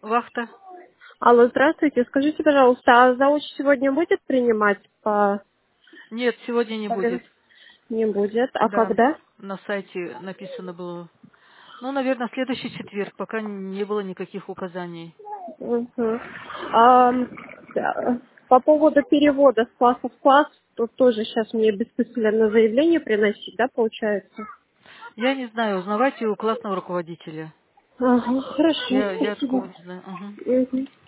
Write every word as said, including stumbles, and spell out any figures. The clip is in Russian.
Вахта? Алло, здравствуйте. Скажите, пожалуйста, а зауч сегодня будет принимать по... Нет, сегодня не будет. Не будет. А Да, когда? на сайте написано было. Ну, наверное, следующий четверг, пока не было никаких указаний. Мгм. А, да, по поводу перевода с класса в класс, тут тоже сейчас мне бессмысленно заявление приносить, да, получается? Я не знаю, узнавайте у классного руководителя. Ага, хорошо, Я, я такого спасибо. не знаю. Ага. Мгм.